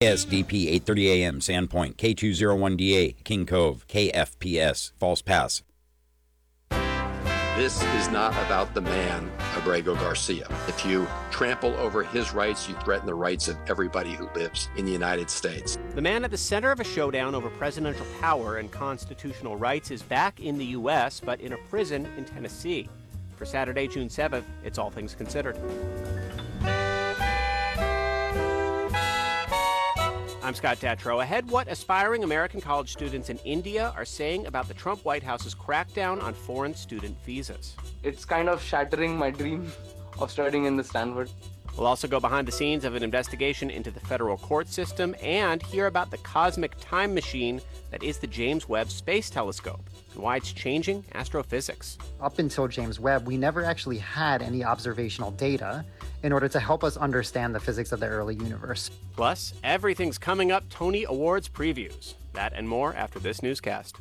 SDP 8:30 a.m. Sandpoint, K201DA, King Cove, KFPS, False Pass. This is not about the man, Abrego Garcia. If you trample over his rights, you threaten the rights of everybody who lives in the United States. The man at the center of a showdown over presidential power and constitutional rights is back in the U.S., but in a prison in Tennessee. For Saturday, June 7th, it's All Things Considered. I'm Scott Tatro. Ahead, what aspiring American college students in India are saying about the Trump White House's crackdown on foreign student visas. It's kind of shattering my dream of studying in the Stanford. We'll also go behind the scenes of an investigation into the federal court system and hear about the cosmic time machine that is the James Webb Space Telescope and why it's changing astrophysics. Up until James Webb, we never actually had any observational data in order to help us understand the physics of the early universe. Plus, everything's coming up Tony Awards previews. That and more after this newscast.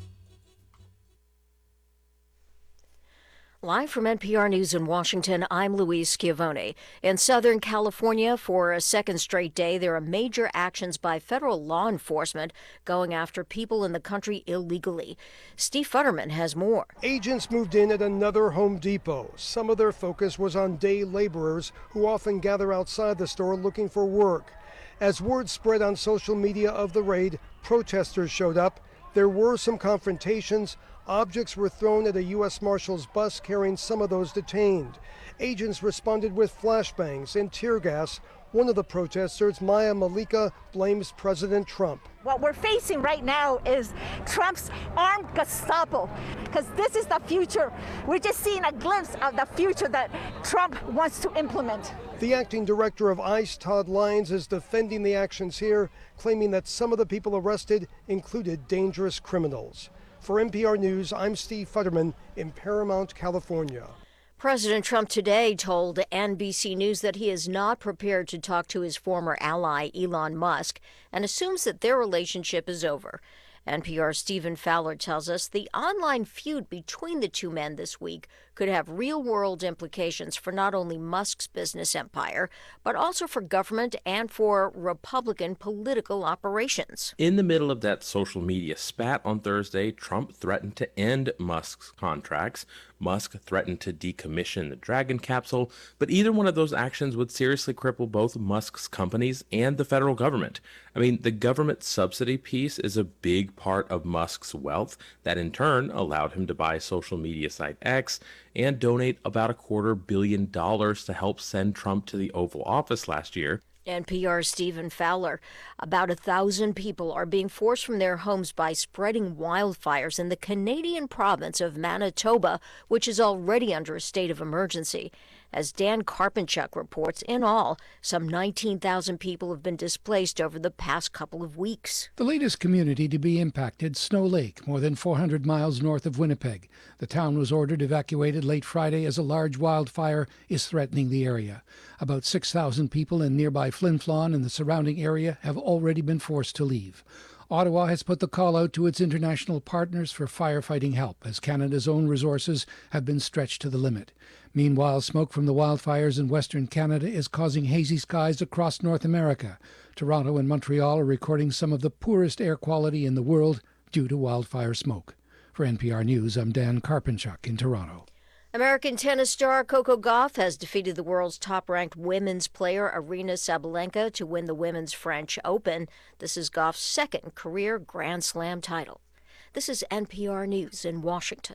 Live from NPR News in Washington, I'm Louise Schiavone. In Southern California, for a second straight day, there are major actions by federal law enforcement going after people in the country illegally. Steve Futterman has more. Agents moved in at another Home Depot. Some of their focus was on day laborers who often gather outside the store looking for work. As word spread on social media of the raid, protesters showed up. There were some confrontations. Objects were thrown at a U.S. Marshal's bus carrying some of those detained. Agents responded with flashbangs and tear gas. One of the protesters, Maya Malika, blames President Trump. What we're facing right now is Trump's armed Gestapo, because this is the future. We're just seeing a glimpse of the future that Trump wants to implement. The acting director of ICE, Todd Lyons, is defending the actions here, claiming that some of the people arrested included dangerous criminals. For NPR News, I'm Steve Futterman in Paramount, California. President Trump today told NBC News that he is not prepared to talk to his former ally, Elon Musk, and assumes that their relationship is over. NPR's Stephen Fowler tells us the online feud between the two men this week could have real-world implications for not only Musk's business empire, but also for government and for Republican political operations. In the middle of that social media spat on Thursday, Trump threatened to end Musk's contracts. Musk threatened to decommission the Dragon capsule, but either one of those actions would seriously cripple both Musk's companies and the federal government. I mean, the government subsidy piece is a big part of Musk's wealth that in turn allowed him to buy social media site X and donate about $250 million to help send Trump to the Oval Office last year. NPR's Stephen Fowler. About 1,000 people are being forced from their homes by spreading wildfires in the Canadian province of Manitoba, which is already under a state of emergency. As Dan Karpenchuk reports, in all, some 19,000 people have been displaced over the past couple of weeks. The latest community to be impacted, Snow Lake, more than 400 miles north of Winnipeg. The town was ordered evacuated late Friday as a large wildfire is threatening the area. About 6,000 people in nearby Flin Flon and the surrounding area have already been forced to leave. Ottawa has put the call out to its international partners for firefighting help, as Canada's own resources have been stretched to the limit. Meanwhile, smoke from the wildfires in Western Canada is causing hazy skies across North America. Toronto and Montreal are recording some of the poorest air quality in the world due to wildfire smoke. For NPR News, I'm Dan Karpenchuk in Toronto. American tennis star Coco Gauff has defeated the world's top-ranked women's player Aryna Sabalenka to win the Women's French Open. This is Gauff's second career Grand Slam title. This is NPR News in Washington.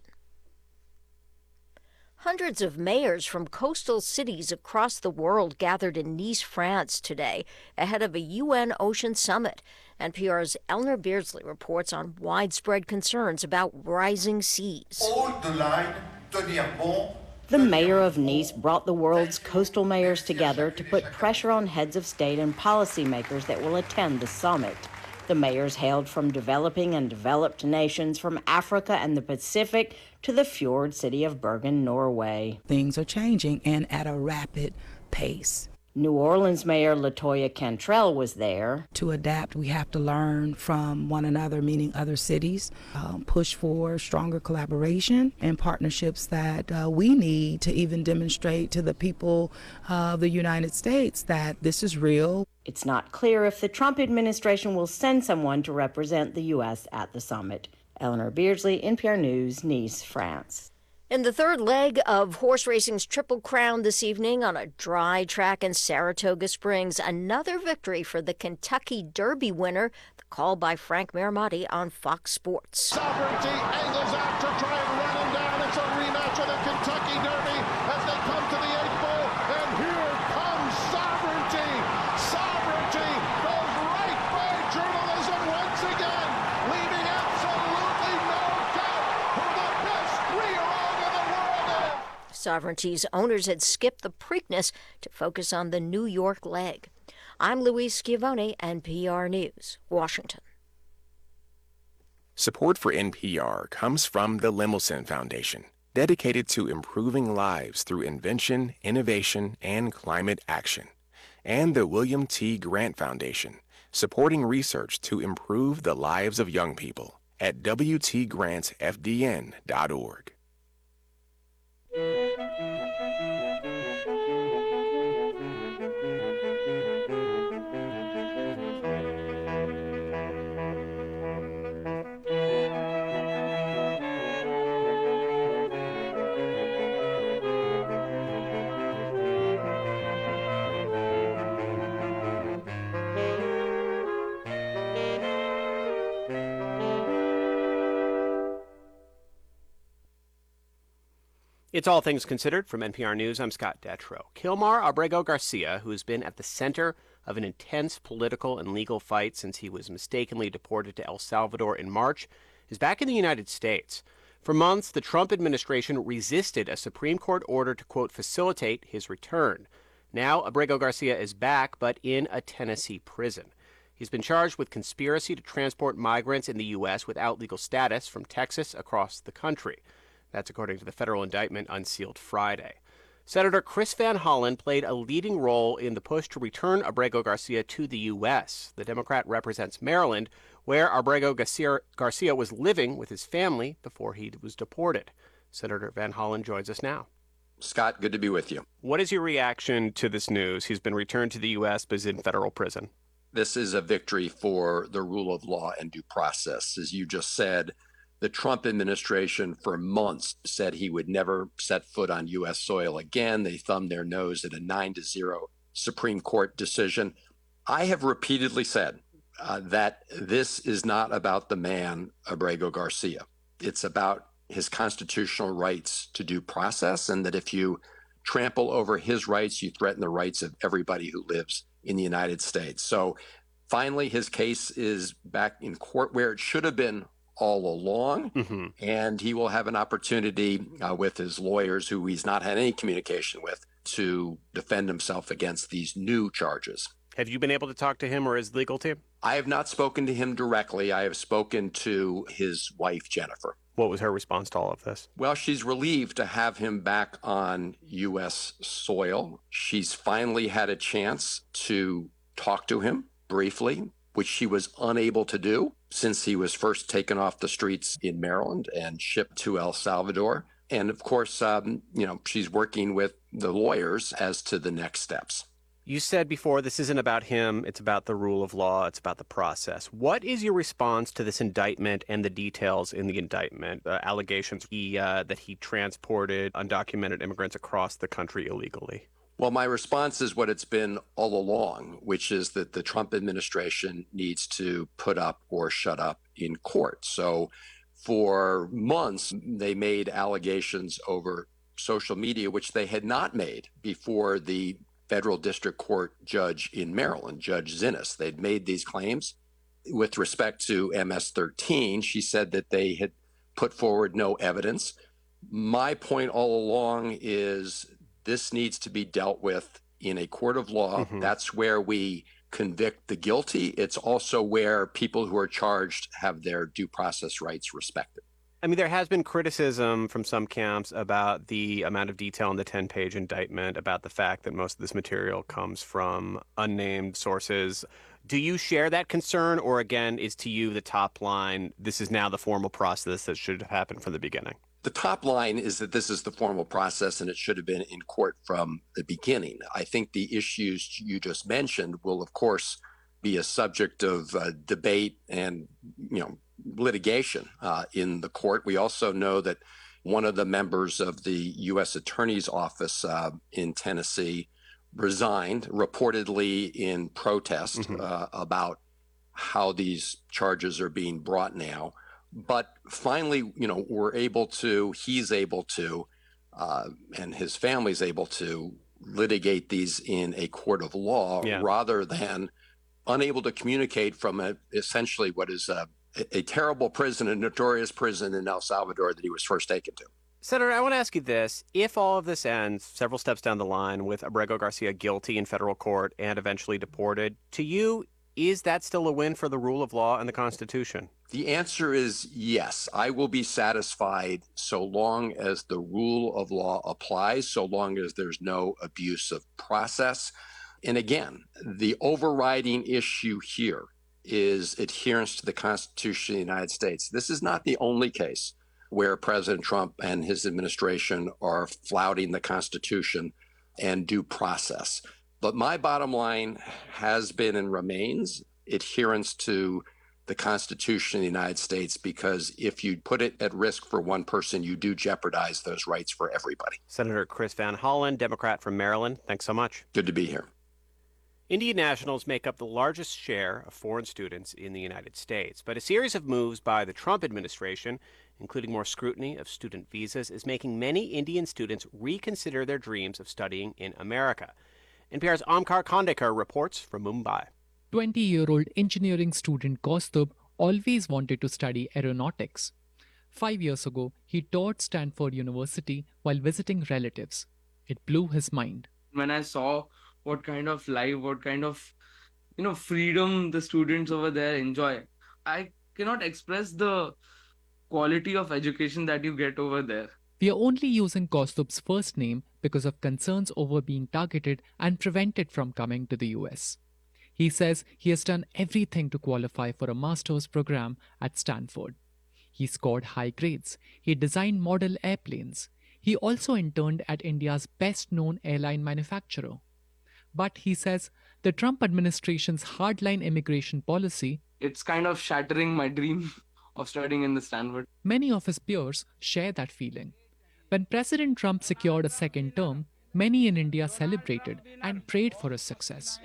Hundreds of mayors from coastal cities across the world gathered in Nice, France today ahead of a UN Ocean Summit. NPR's Eleanor Beardsley reports on widespread concerns about rising seas. The mayor of Nice brought the world's coastal mayors together to put pressure on heads of state and policymakers that will attend the summit. The mayors hailed from developing and developed nations from Africa and the Pacific to the fjord city of Bergen, Norway. Things are changing and at a rapid pace. New Orleans Mayor LaToya Cantrell was there. To adapt, we have to learn from one another, meaning other cities, push for stronger collaboration and partnerships that we need to even demonstrate to the people of the United States that this is real. It's not clear if the Trump administration will send someone to represent the U.S. at the summit. Eleanor Beardsley, NPR News, Nice, France. In the third leg of horse racing's Triple Crown this evening on a dry track in Saratoga Springs, another victory for the Kentucky Derby winner, the call by Frank Maramati on Fox Sports. Sovereignty angles out to try and run him down. It's a rematch of the Kentucky Derby as they come to the 8th bull, and here comes Sovereignty. Sovereignty goes right by journalism once again, leaving absolutely no doubt who the best three-year-old in the world is. Sovereignty's owners had skipped the Preakness to focus on the New York leg. I'm Louise Schiavone, NPR News, Washington. Support for NPR comes from the Lemelson Foundation, dedicated to improving lives through invention, innovation, and climate action, and the William T. Grant Foundation, supporting research to improve the lives of young people at wtgrantfdn.org. It's All Things Considered from NPR News. I'm Scott Detrow. Kilmar Abrego Garcia, who has been at the center of an intense political and legal fight since he was mistakenly deported to El Salvador in March, is back in the United States. For months, the Trump administration resisted a Supreme Court order to, quote, facilitate his return. Now, Abrego Garcia is back, but in a Tennessee prison. He's been charged with conspiracy to transport migrants in the U.S. without legal status from Texas across the country. That's according to the federal indictment unsealed Friday. Senator Chris Van Hollen played a leading role in the push to return Abrego Garcia to the U.S. The Democrat represents Maryland, where Abrego Garcia was living with his family before he was deported. Senator Van Hollen joins us now. Scott, good to be with you. What is your reaction to this news? He's been returned to the U.S. but is in federal prison. This is a victory for the rule of law and due process. As you just said, the Trump administration for months said he would never set foot on U.S. soil again. They thumbed their nose at a 9-0 Supreme Court decision. I have repeatedly said that this is not about the man, Abrego Garcia. It's about his constitutional rights to due process, and that if you trample over his rights, you threaten the rights of everybody who lives in the United States. So finally, his case is back in court where it should have been all along, and he will have an opportunity with his lawyers, who he's not had any communication with, to defend himself against these new charges. Have you been able to talk to him or his legal team? I have not spoken to him directly. I have spoken to his wife, Jennifer. What was her response to all of this? Well, she's relieved to have him back on U.S. soil. She's finally had a chance to talk to him briefly, which she was unable to do since he was first taken off the streets in Maryland and shipped to El Salvador. And of course, she's working with the lawyers as to the next steps. You said before this isn't about him, it's about the rule of law, it's about the process. What is your response to this indictment and the details in the indictment, allegations that he transported undocumented immigrants across the country illegally? Well, my response is what it's been all along, which is that the Trump administration needs to put up or shut up in court. So for months, they made allegations over social media, which they had not made before the federal district court judge in Maryland, Judge Zinnes. They'd made these claims. With respect to MS-13, she said that they had put forward no evidence. My point all along is this needs to be dealt with in a court of law. That's where we convict the guilty. It's also where people who are charged have their due process rights respected. I mean, there has been criticism from some camps about the amount of detail in the 10-page indictment, about the fact that most of this material comes from unnamed sources. Do you share that concern, or again, is to you the top line, this is now the formal process that should have happened from the beginning? The top line is that this is the formal process and it should have been in court from the beginning. I think the issues you just mentioned will, of course, be a subject of debate and, litigation in the court. We also know that one of the members of the U.S. Attorney's Office in Tennessee resigned, reportedly in protest about how these charges are being brought now. But finally, he's able to, and his family's able to litigate these in a court of law rather than unable to communicate from essentially what is a terrible prison, a notorious prison in El Salvador that he was first taken to. Senator, I want to ask you this. If all of this ends several steps down the line with Abrego Garcia guilty in federal court and eventually deported, to you, is that still a win for the rule of law and the Constitution? The answer is yes. I will be satisfied so long as the rule of law applies, so long as there's no abuse of process. And again, the overriding issue here is adherence to the Constitution of the United States. This is not the only case where President Trump and his administration are flouting the Constitution and due process. But my bottom line has been and remains adherence to the Constitution of the United States, because if you put it at risk for one person, you do jeopardize those rights for everybody. Senator Chris Van Hollen, Democrat from Maryland, thanks so much. Good to be here. Indian nationals make up the largest share of foreign students in the United States, but a series of moves by the Trump administration, including more scrutiny of student visas, is making many Indian students reconsider their dreams of studying in America. NPR's Omkar Khandekar reports from Mumbai. 20-year-old engineering student Kaustubh always wanted to study aeronautics. 5 years ago, he toured Stanford University while visiting relatives. It blew his mind. When I saw what kind of life, what kind of, freedom the students over there enjoy, I cannot express the quality of education that you get over there. We are only using Kaustubh's first name because of concerns over being targeted and prevented from coming to the US. He says he has done everything to qualify for a master's program at Stanford. He scored high grades. He designed model airplanes. He also interned at India's best-known airline manufacturer. But he says the Trump administration's hardline immigration policy, it's kind of shattering my dream of studying in the Stanford. Many of his peers share that feeling. When President Trump secured a second term, many in India celebrated and prayed for his success.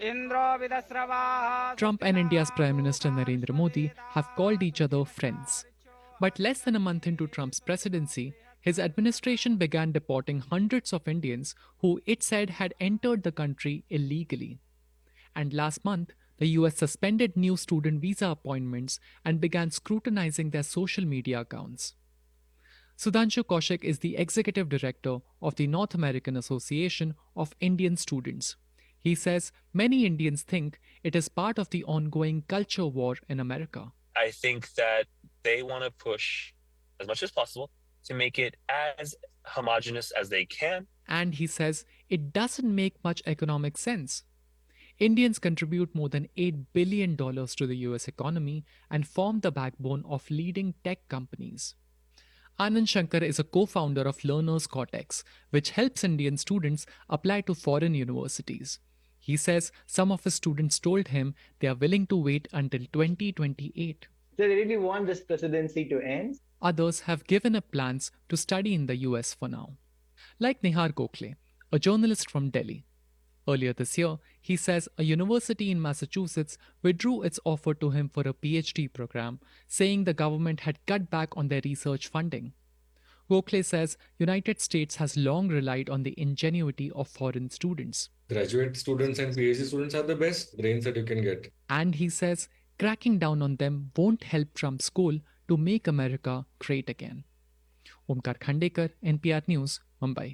Trump and India's Prime Minister Narendra Modi have called each other friends. But less than a month into Trump's presidency, his administration began deporting hundreds of Indians who it said had entered the country illegally. And last month, the US suspended new student visa appointments and began scrutinizing their social media accounts. Sudhanshu Kaushik is the executive director of the North American Association of Indian Students. He says many Indians think it is part of the ongoing culture war in America. I think that they want to push as much as possible to make it as homogenous as they can. And he says it doesn't make much economic sense. Indians contribute more than $8 billion to the US economy and form the backbone of leading tech companies. Anand Shankar is a co-founder of Learners Cortex, which helps Indian students apply to foreign universities. He says some of his students told him they are willing to wait until 2028. They really want this presidency to end. Others have given up plans to study in the US for now. Like Nihar Gokhale, a journalist from Delhi. Earlier this year, he says a university in Massachusetts withdrew its offer to him for a PhD program, saying the government had cut back on their research funding. Gokhale says United States has long relied on the ingenuity of foreign students. Graduate students and PhD students are the best brains that you can get. And he says cracking down on them won't help Trump's goal to make America great again. Omkar Khandekar, NPR News, Mumbai.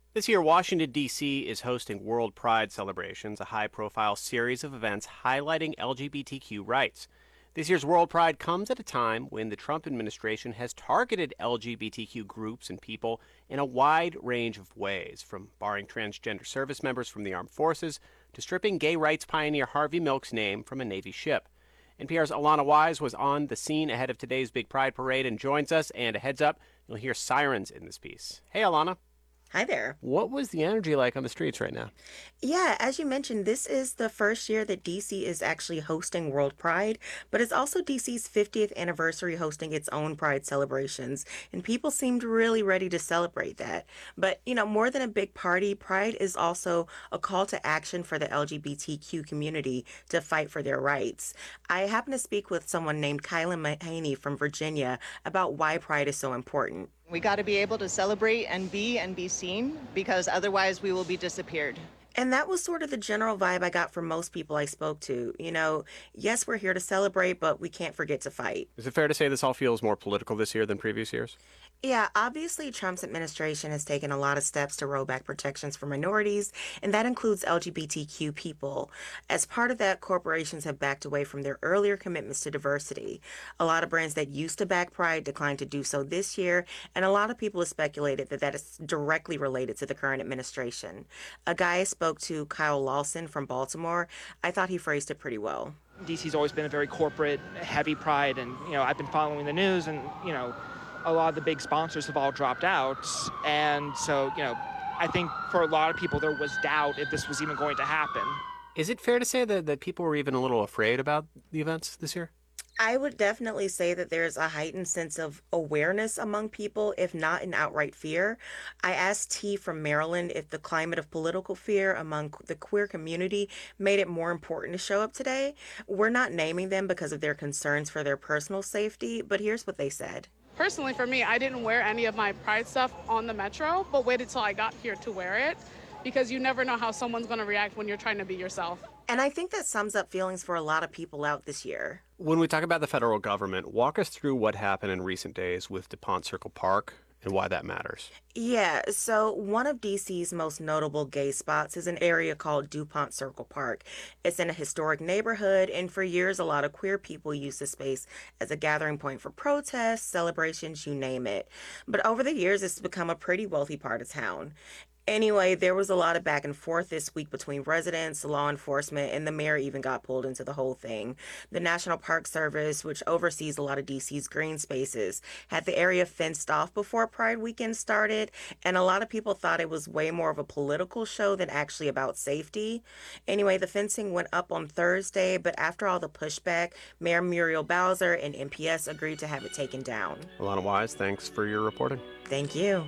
This year, Washington, D.C. is hosting World Pride celebrations, a high-profile series of events highlighting LGBTQ rights. This year's World Pride comes at a time when the Trump administration has targeted LGBTQ groups and people in a wide range of ways, from barring transgender service members from the armed forces to stripping gay rights pioneer Harvey Milk's name from a Navy ship. NPR's Alana Wise was on the scene ahead of today's big Pride parade and joins us. And a heads up, you'll hear sirens in this piece. Hey, Alana. Hi there. What was the energy like on the streets right now? Yeah, as you mentioned, this is the first year that DC is actually hosting World Pride, but it's also DC's 50th anniversary hosting its own Pride celebrations, and people seemed really ready to celebrate that. But, more than a big party, Pride is also a call to action for the LGBTQ community to fight for their rights. I happened to speak with someone named Kyla Mahaney from Virginia about why Pride is so important. We got to be able to celebrate and be seen, because otherwise we will be disappeared. And that was sort of the general vibe I got from most people I spoke to. Yes, we're here to celebrate, but we can't forget to fight. Is it fair to say this all feels more political this year than previous years? Yeah, obviously Trump's administration has taken a lot of steps to roll back protections for minorities, and that includes LGBTQ people. As part of that, corporations have backed away from their earlier commitments to diversity. A lot of brands that used to back Pride declined to do so this year, and a lot of people have speculated that is directly related to the current administration. A guy I spoke to, Kyle Lawson from Baltimore, I thought he phrased it pretty well. DC's always been a very corporate, heavy Pride, and, I've been following the news, and, a lot of the big sponsors have all dropped out. And so, I think for a lot of people there was doubt if this was even going to happen. Is it fair to say that people were even a little afraid about the events this year? I would definitely say that there's a heightened sense of awareness among people, if not an outright fear. I asked T from Maryland if the climate of political fear among the queer community made it more important to show up today. We're not naming them because of their concerns for their personal safety, but here's what they said. Personally, for me, I didn't wear any of my Pride stuff on the metro, but waited till I got here to wear it, because you never know how someone's going to react when you're trying to be yourself. And I think that sums up feelings for a lot of people out this year. When we talk about the federal government, walk us through what happened in recent days with DuPont Circle Park and why that matters. Yeah, so one of DC's most notable gay spots is an area called DuPont Circle Park. It's in a historic neighborhood, and for years a lot of queer people used the space as a gathering point for protests, celebrations, you name it. But over the years, it's become a pretty wealthy part of town. Anyway, there was a lot of back and forth this week between residents, law enforcement, and the mayor even got pulled into the whole thing. The National Park Service, which oversees a lot of DC's green spaces, had the area fenced off before Pride weekend started, and a lot of people thought it was way more of a political show than actually about safety. Anyway, the fencing went up on Thursday, but after all the pushback, Mayor Muriel Bowser and MPS agreed to have it taken down. Alana Wise, thanks for your reporting. Thank you.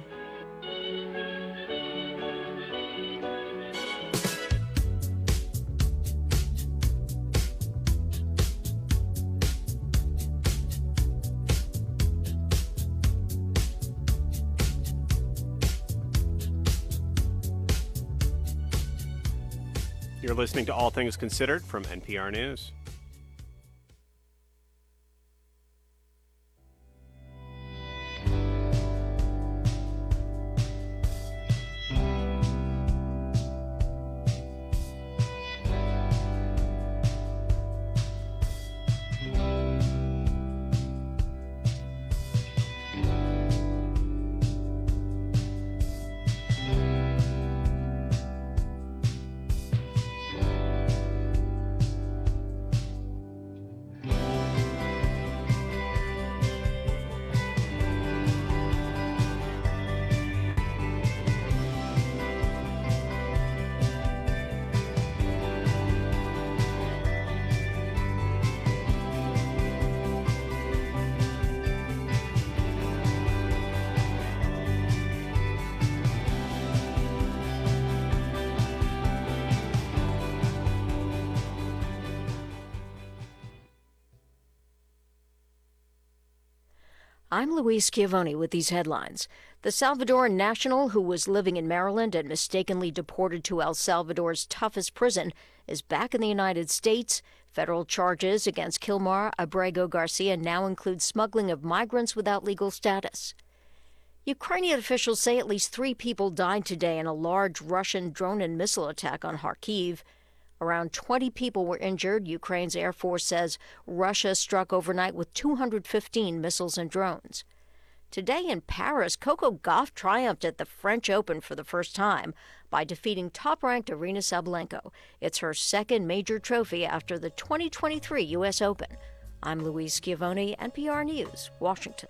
You're listening to All Things Considered from NPR News. I'm Louise Schiavone with these headlines. The Salvadoran national who was living in Maryland and mistakenly deported to El Salvador's toughest prison is back in the United States. Federal charges against Kilmar Abrego Garcia now include smuggling of migrants without legal status. Ukrainian officials say at least 3 people died today in a large Russian drone and missile attack on Kharkiv. Around 20 people were injured. Ukraine's Air Force says Russia struck overnight with 215 missiles and drones. Today in Paris, Coco Gauff triumphed at the French Open for the first time by defeating top-ranked Aryna Sabalenka. It's her second major trophy after the 2023 U.S. Open. I'm Louise Schiavone, NPR News, Washington.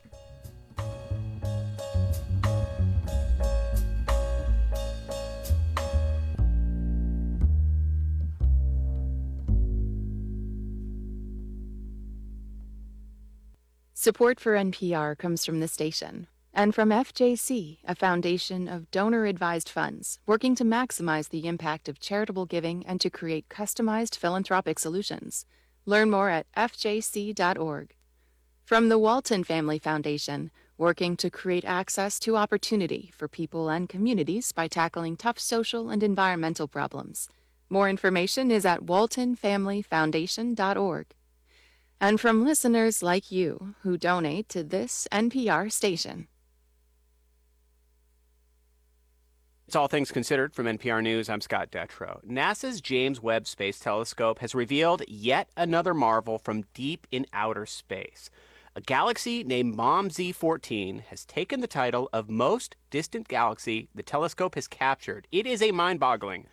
Support for NPR comes from the station and from FJC, a foundation of donor-advised funds working to maximize the impact of charitable giving and to create customized philanthropic solutions. Learn more at fjc.org. From the Walton Family Foundation, working to create access to opportunity for people and communities by tackling tough social and environmental problems. More information is at waltonfamilyfoundation.org. And from listeners like you who donate to this NPR station. It's All Things Considered from NPR News. I'm Scott Detrow. NASA's James Webb Space Telescope has revealed yet another marvel from deep in outer space. A galaxy named MOM-Z14 has taken the title of most distant galaxy the telescope has captured. It is a mind-boggling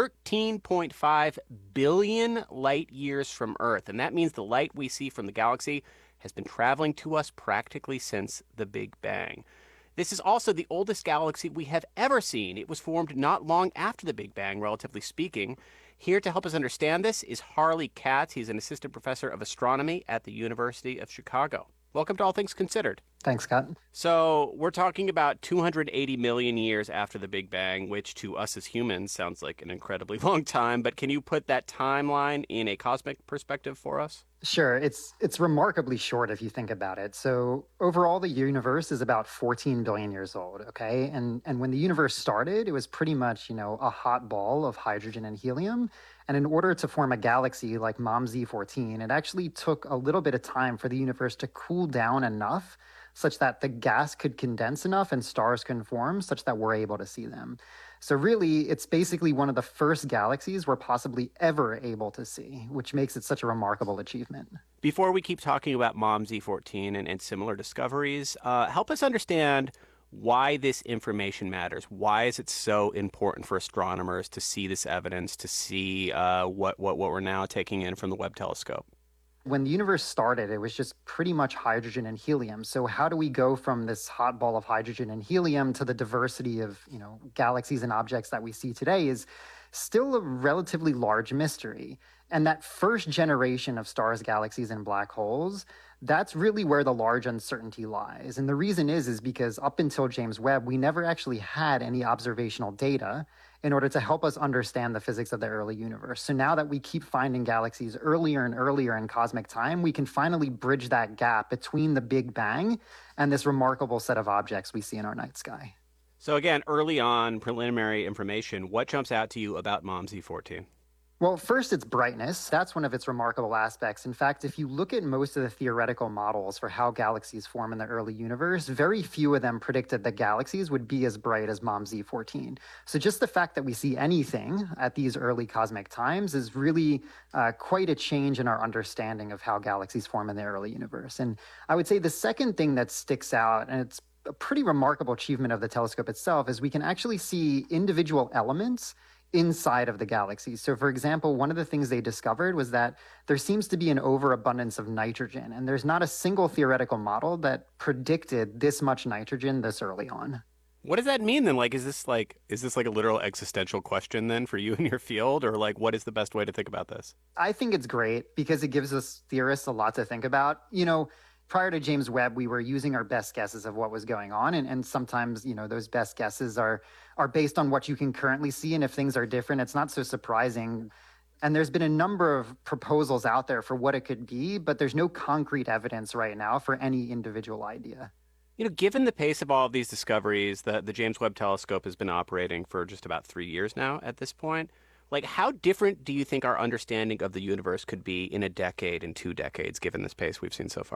13.5 billion light years from Earth, and that means the light we see from the galaxy has been traveling to us practically since the Big Bang. This is also the oldest galaxy we have ever seen. It was formed not long after the Big Bang, relatively speaking. Here to help us understand this is Harley Katz. He's an assistant professor of astronomy at the University of Chicago. Welcome to All Things Considered. Thanks, Scott. So we're talking about 280 million years after the Big Bang, which to us as humans sounds like an incredibly long time. But can you put that timeline in a cosmic perspective for us? Sure. It's remarkably short if you think about it. So overall, the universe is about 14 billion years old, okay? And when the universe started, it was pretty much, a hot ball of hydrogen and helium. And in order to form a galaxy like MOM-Z14, it actually took a little bit of time for the universe to cool down enough such that the gas could condense enough and stars can form such that we're able to see them. So really, it's basically one of the first galaxies we're possibly ever able to see, which makes it such a remarkable achievement. Before we keep talking about MOM-Z14 and similar discoveries, help us understand why this information matters. Why is it so important for astronomers to see this evidence, to see what we're now taking in from the Webb telescope? When the universe started, it was just pretty much hydrogen and helium. So how do we go from this hot ball of hydrogen and helium to the diversity of, galaxies and objects that we see today is still a relatively large mystery. And that first generation of stars, galaxies, and black holes, that's really where the large uncertainty lies. And the reason is because up until James Webb, we never actually had any observational data in order to help us understand the physics of the early universe. So now that we keep finding galaxies earlier and earlier in cosmic time, we can finally bridge that gap between the Big Bang and this remarkable set of objects we see in our night sky. So again, early on, preliminary information, what jumps out to you about MOM-Z14? Well, first, its brightness. That's one of its remarkable aspects. In fact, if you look at most of the theoretical models for how galaxies form in the early universe, very few of them predicted that galaxies would be as bright as MOM-Z14. So just the fact that we see anything at these early cosmic times is really quite a change in our understanding of how galaxies form in the early universe. And I would say the second thing that sticks out, and it's a pretty remarkable achievement of the telescope itself, is we can actually see individual elements inside of the galaxy. So for example, one of the things they discovered was that there seems to be an overabundance of nitrogen, and there's not a single theoretical model that predicted this much nitrogen this early on. What does that mean then? Is this like a literal existential question then for you in your field, or what is the best way to think about this? I think it's great because it gives us theorists a lot to think about. Prior to James Webb, we were using our best guesses of what was going on. And sometimes, those best guesses are based on what you can currently see. And if things are different, it's not so surprising. And there's been a number of proposals out there for what it could be, but there's no concrete evidence right now for any individual idea. Given the pace of all of these discoveries, the James Webb Telescope has been operating for just about 3 years now at this point. How different do you think our understanding of the universe could be in a decade, in 2 decades, given this pace we've seen so far?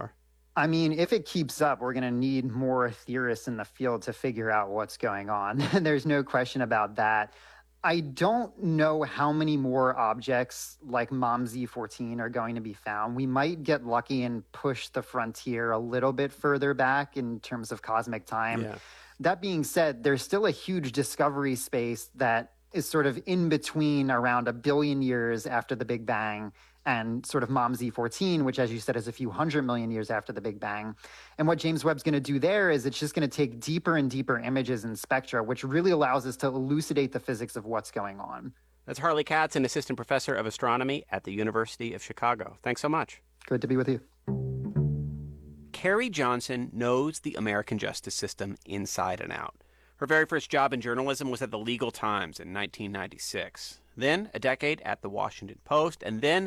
I mean, if it keeps up, we're going to need more theorists in the field to figure out what's going on. There's no question about that. I don't know how many more objects like MOMZ-14 are going to be found. We might get lucky and push the frontier a little bit further back in terms of cosmic time. Yeah. That being said, there's still a huge discovery space that is sort of in between around 1 billion years after the Big Bang and sort of MOMZ-14, which, as you said, is a few 100 million years after the Big Bang. And what James Webb's going to do there is it's just going to take deeper and deeper images and spectra, which really allows us to elucidate the physics of what's going on. That's Harley Katz, an assistant professor of astronomy at the University of Chicago. Thanks so much. Good to be with you. Carrie Johnson knows the American justice system inside and out. Her very first job in journalism was at the Legal Times in 1996. Then a decade at the Washington Post, and then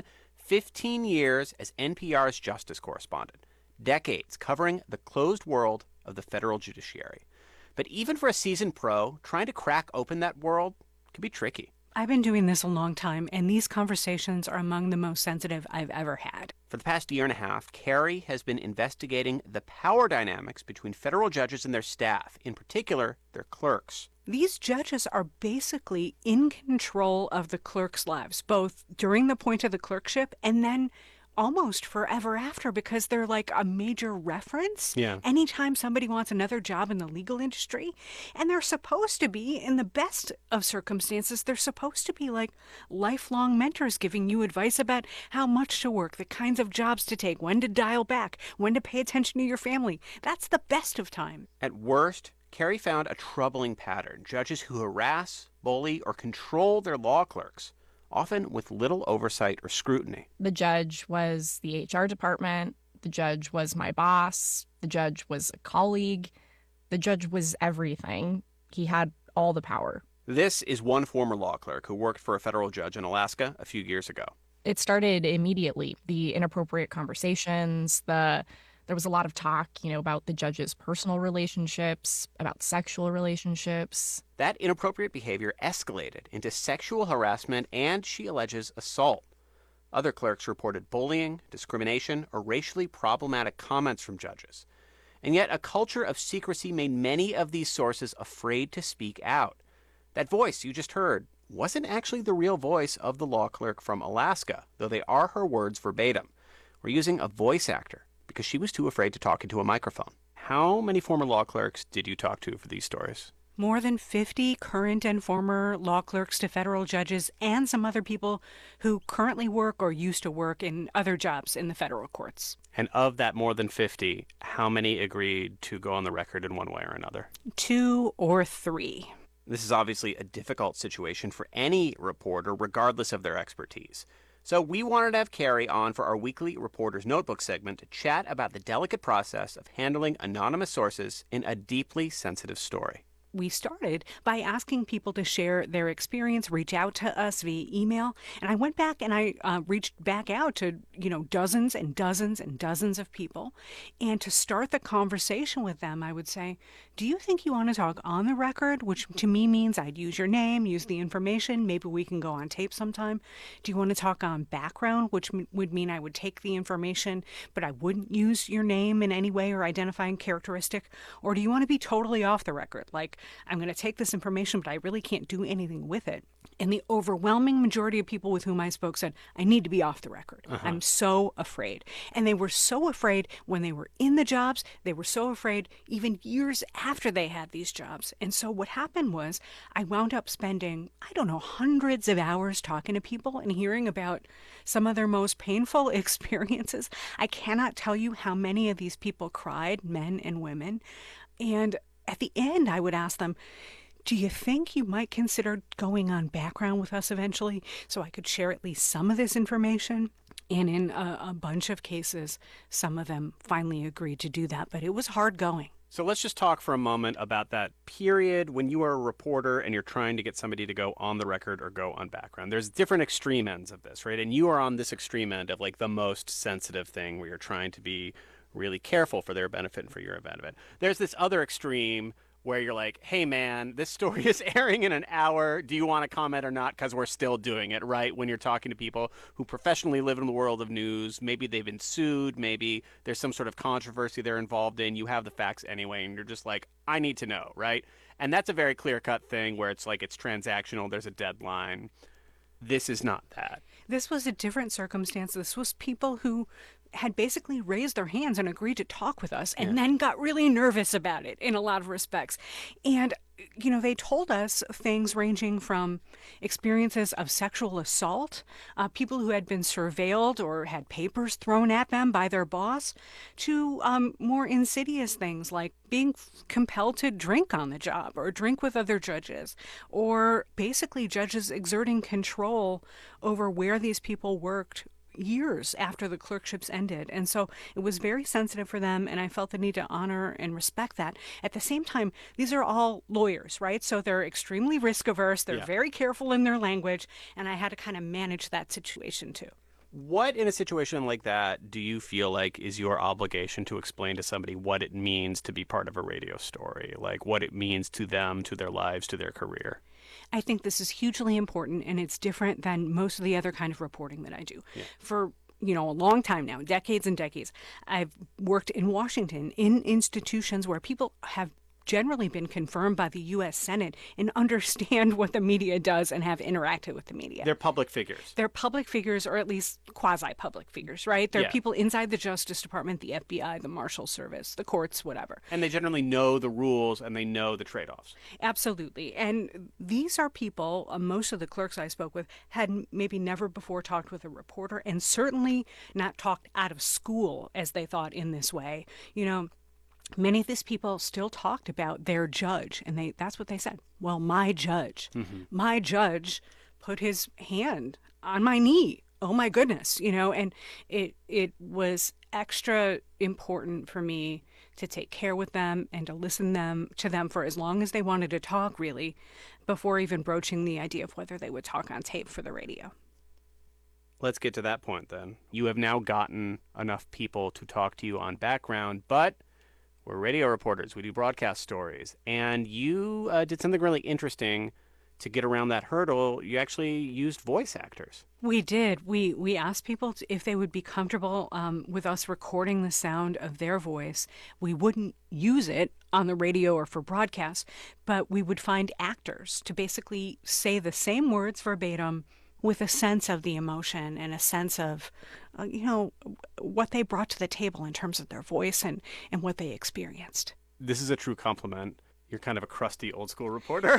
15 years as NPR's justice correspondent. Decades covering the closed world of the federal judiciary. But even for a seasoned pro, trying to crack open that world can be tricky. I've been doing this a long time, and these conversations are among the most sensitive I've ever had. For the past year and a half, Carrie has been investigating the power dynamics between federal judges and their staff, in particular, their clerks. These judges are basically in control of the clerks' lives, both during the point of the clerkship and then almost forever after, because they're like a major reference anytime somebody wants another job in the legal industry. And they're supposed to be, in the best of circumstances, they're supposed to be like lifelong mentors giving you advice about how much to work, the kinds of jobs to take, when to dial back, when to pay attention to your family. That's the best of time. At worst, Carrie found a troubling pattern. Judges who harass, bully, or control their law clerks, often with little oversight or scrutiny. The judge was the HR department. The judge was my boss. The judge was a colleague. The judge was everything. He had all the power. This is one former law clerk who worked for a federal judge in Alaska a few years ago. It started immediately. The inappropriate conversations, there was a lot of talk, about the judge's personal relationships, about sexual relationships. That inappropriate behavior escalated into sexual harassment and, she alleges, assault. Other clerks reported bullying, discrimination, or racially problematic comments from judges. And yet a culture of secrecy made many of these sources afraid to speak out. That voice you just heard wasn't actually the real voice of the law clerk from Alaska, though they are her words verbatim. We're using a voice actor because she was too afraid to talk into a microphone. How many former law clerks did you talk to for these stories? More than 50 current and former law clerks to federal judges and some other people who currently work or used to work in other jobs in the federal courts. And of that more than 50, how many agreed to go on the record in one way or another? 2 or 3. This is obviously a difficult situation for any reporter, regardless of their expertise. So we wanted to have Carrie on for our weekly Reporter's Notebook segment to chat about the delicate process of handling anonymous sources in a deeply sensitive story. We started by asking people to share their experience, reach out to us via email. And I went back and I reached back out to, dozens and dozens and dozens of people. And to start the conversation with them, I would say, do you think you want to talk on the record? Which to me means I'd use your name, use the information. Maybe we can go on tape sometime. Do you want to talk on background? Which would mean I would take the information, but I wouldn't use your name in any way or identifying characteristic. Or do you want to be totally off the record? Like, I'm going to take this information, but I really can't do anything with it. And the overwhelming majority of people with whom I spoke said, I need to be off the record. I'm so afraid. And they were so afraid when they were in the jobs. They were so afraid even years after they had these jobs. And so what happened was I wound up spending, hundreds of hours talking to people and hearing about some of their most painful experiences. I cannot tell you how many of these people cried, men and women. And at the end, I would ask them, do you think you might consider going on background with us eventually so I could share at least some of this information? And in a bunch of cases, some of them finally agreed to do that, but it was hard going. So let's just talk for a moment about that period when you are a reporter and you're trying to get somebody to go on the record or go on background. There's different extreme ends of this, right? And you are on this extreme end of like the most sensitive thing where you're trying to be really careful for their benefit and for your benefit. There's this other extreme where you're like, hey, man, this story is airing in an hour. Do you want to comment or not? Because we're still doing it, right? When you're talking to people who professionally live in the world of news, maybe they've been sued, maybe there's some sort of controversy they're involved in. You have the facts anyway, and you're just like, I need to know, right? And that's a very clear-cut thing where it's like it's transactional. There's a deadline. This is not that. This was a different circumstance. This was people who had basically raised their hands and agreed to talk with us and then got really nervous about it in a lot of respects. And, you know, they told us things ranging from experiences of sexual assault, people who had been surveilled or had papers thrown at them by their boss, to more insidious things like being compelled to drink on the job or drink with other judges, or basically judges exerting control over where these people worked years after the clerkships ended. And so it was very sensitive for them, and I felt the need to honor and respect that. At the same time, these are all lawyers, right? So they're extremely risk averse. They're very careful in their language, and I had to kind of manage that situation too. What, in a situation like that, do you feel like is your obligation to explain to somebody what it means to be part of a radio story? Like what it means to them, to their lives, to their career? I think this is hugely important, and it's different than most of the other kind of reporting that I do. For a long time now, decades and decades, I've worked in Washington in institutions where people have generally been confirmed by the U.S. Senate and understand what the media does and have interacted with the media. They're public figures. They're public figures, or at least quasi-public figures, right? They're people inside the Justice Department, the FBI, the Marshal Service, the courts, whatever. And they generally know the rules and they know the trade-offs. Absolutely. And these are people, most of the clerks I spoke with had maybe never before talked with a reporter, and certainly not talked out of school as they thought in this way. You know, many of these people still talked about their judge, and that's what they said. Well, my judge put his hand on my knee. Oh my goodness, and it was extra important for me to take care with them and to listen to them for as long as they wanted to talk, really, before even broaching the idea of whether they would talk on tape for the radio. Let's get to that point then. You have now gotten enough people to talk to you on background, but we're radio reporters. We do broadcast stories. And you did something really interesting to get around that hurdle. You actually used voice actors. We did. We asked people if they would be comfortable with us recording the sound of their voice. We wouldn't use it on the radio or for broadcast, but we would find actors to basically say the same words verbatim with a sense of the emotion and a sense of, what they brought to the table in terms of their voice and what they experienced. This is a true compliment. You're kind of a crusty old school reporter,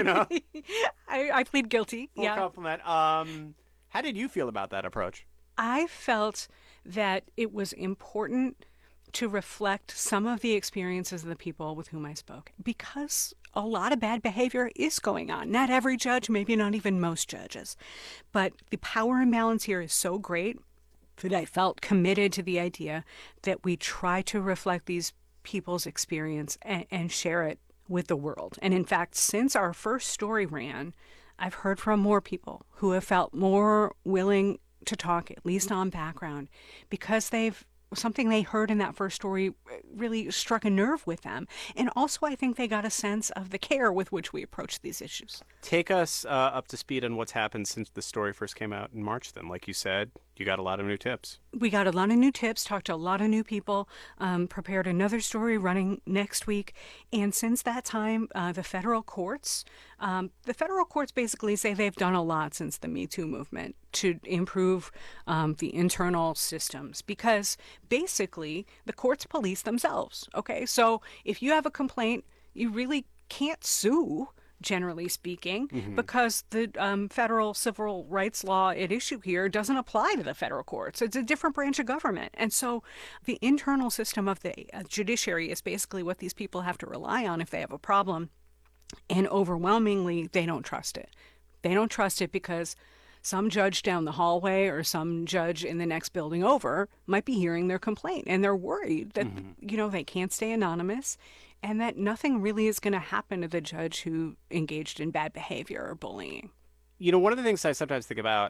I plead guilty. Full compliment. How did you feel about that approach? I felt that it was important to reflect some of the experiences of the people with whom I spoke, because a lot of bad behavior is going on. Not every judge, maybe not even most judges. But the power imbalance here is so great that I felt committed to the idea that we try to reflect these people's experience and share it with the world. And in fact, since our first story ran, I've heard from more people who have felt more willing to talk, at least on background, because something they heard in that first story really struck a nerve with them. And also, I think they got a sense of the care with which we approach these issues. Take us up to speed on what's happened since the story first came out in March then. Like you said, you got a lot of new tips. We got a lot of new tips, talked to a lot of new people, prepared another story running next week. And since that time, the federal courts basically say they've done a lot since the Me Too movement to improve the internal systems, because basically the courts police themselves. Okay, so if you have a complaint, you really can't sue, generally speaking, because the federal civil rights law at issue here doesn't apply to the federal courts. It's a different branch of government. And so the internal system of the judiciary is basically what these people have to rely on if they have a problem. And overwhelmingly, they don't trust it. They don't trust it because some judge down the hallway or some judge in the next building over might be hearing their complaint. And they're worried that, they can't stay anonymous and that nothing really is going to happen to the judge who engaged in bad behavior or bullying. One of the things I sometimes think about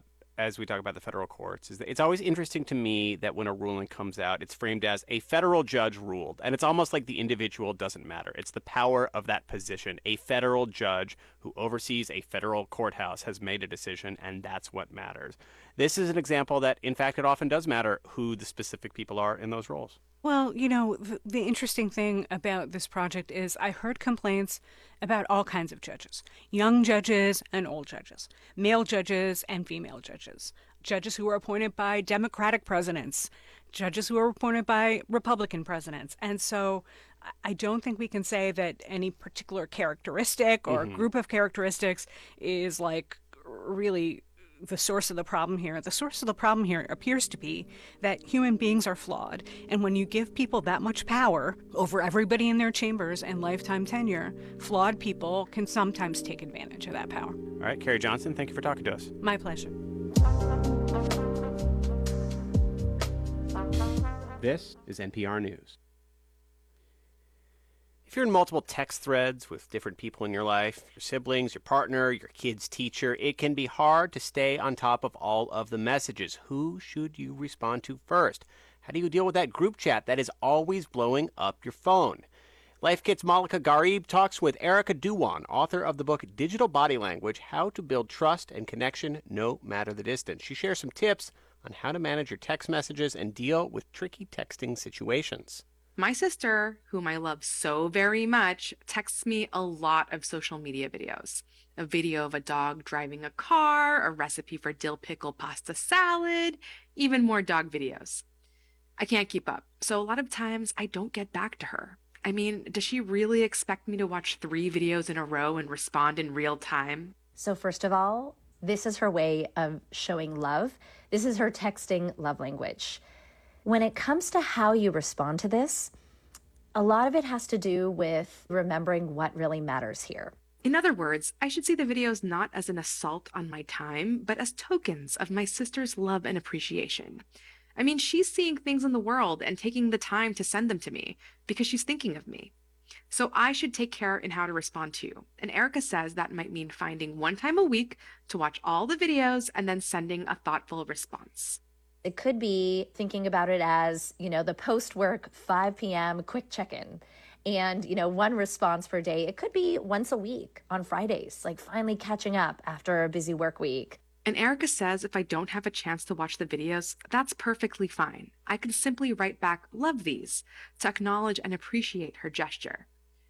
as we talk about the federal courts, is that it's always interesting to me that when a ruling comes out, it's framed as a federal judge ruled. And it's almost like the individual doesn't matter. It's the power of that position. A federal judge who oversees a federal courthouse has made a decision, and that's what matters. This is an example that, in fact, it often does matter who the specific people are in those roles. Well, you know, the interesting thing about this project is I heard complaints about all kinds of judges, young judges and old judges, male judges and female judges, judges who were appointed by Democratic presidents, judges who were appointed by Republican presidents. And so I don't think we can say that any particular characteristic or group of characteristics is like really the source of the problem here. The source of the problem here appears to be that human beings are flawed. And when you give people that much power over everybody in their chambers and lifetime tenure, flawed people can sometimes take advantage of that power. All right, Carrie Johnson, thank you for talking to us. My pleasure. This is NPR News. If you're in multiple text threads with different people in your life, your siblings, your partner, your kid's teacher, it can be hard to stay on top of all of the messages. Who should you respond to first? How do you deal with that group chat that is always blowing up your phone? Life Kit's Malika Gharib talks with Erica Douan, author of the book Digital Body Language, How to Build Trust and Connection No Matter the Distance. She shares some tips on how to manage your text messages and deal with tricky texting situations. My sister, whom I love so very much, texts me a lot of social media videos. A video of a dog driving a car, a recipe for dill pickle pasta salad, even more dog videos. I can't keep up, so a lot of times I don't get back to her. I mean, does she really expect me to watch 3 videos in a row and respond in real time? So first of all, this is her way of showing love. This is her texting love language. When it comes to how you respond to this, a lot of it has to do with remembering what really matters here. In other words, I should see the videos not as an assault on my time, but as tokens of my sister's love and appreciation. I mean, she's seeing things in the world and taking the time to send them to me because she's thinking of me. So I should take care in how to respond to. And Erica says that might mean finding one time a week to watch all the videos and then sending a thoughtful response. It could be thinking about it as, you know, the post-work 5 p.m. quick check-in and, you know, one response per day. It could be once a week on Fridays, like finally catching up after a busy work week. And Erica says if I don't have a chance to watch the videos, that's perfectly fine. I can simply write back, love these, to acknowledge and appreciate her gesture.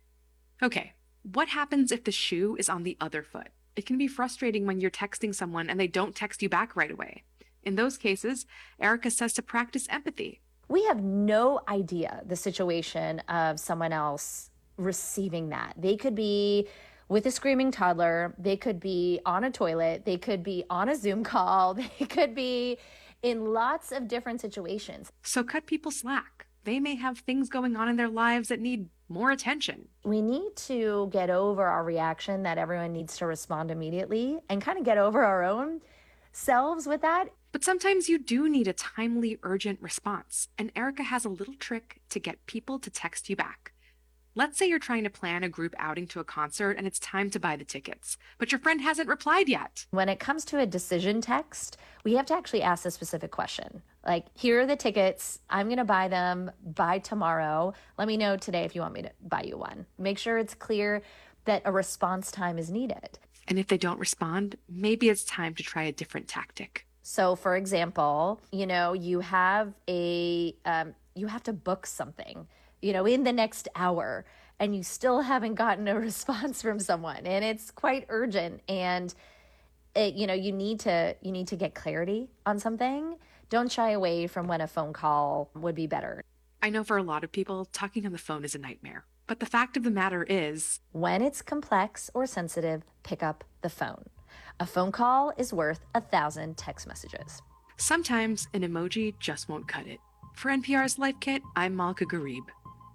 Okay, what happens if the shoe is on the other foot? It can be frustrating when you're texting someone and they don't text you back right away. In those cases, Erica says to practice empathy. We have no idea the situation of someone else receiving that. They could be with a screaming toddler. They could be on a toilet. They could be on a Zoom call. They could be in lots of different situations. So cut people slack. They may have things going on in their lives that need more attention. We need to get over our reaction that everyone needs to respond immediately and kind of get over our own selves with that. But sometimes you do need a timely, urgent response, and Erica has a little trick to get people to text you back. Let's say you're trying to plan a group outing to a concert and it's time to buy the tickets, but your friend hasn't replied yet. When it comes to a decision text, we have to actually ask a specific question. Like, here are the tickets. I'm going to buy them by tomorrow. Let me know today if you want me to buy you one. Make sure it's clear that a response time is needed. And if they don't respond, maybe it's time to try a different tactic. So, for example, you know, you have to book something, you know, in the next hour, and you still haven't gotten a response from someone, and it's quite urgent, and you need to get clarity on something. Don't shy away from when a phone call would be better. I know for a lot of people, talking on the phone is a nightmare. But the fact of the matter is, when it's complex or sensitive, pick up the phone. A phone call is worth 1,000 text messages. Sometimes an emoji just won't cut it. For NPR's Life Kit, I'm Malika Gharib.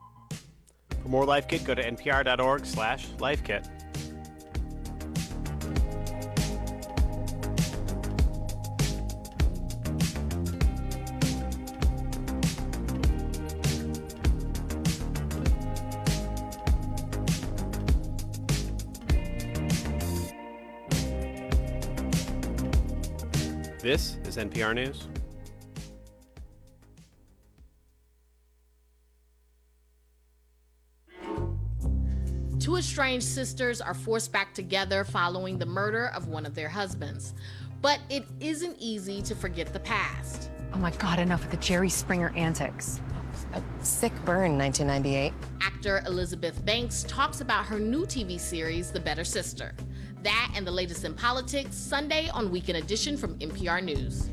For more Life Kit, go to npr.org/lifekit. This is NPR News. Two estranged sisters are forced back together following the murder of one of their husbands. But it isn't easy to forget the past. Oh my God, enough with the Jerry Springer antics. A sick burn, 1998. Actor Elizabeth Banks talks about her new TV series, The Better Sister. That and the latest in politics, Sunday on Weekend Edition from NPR News.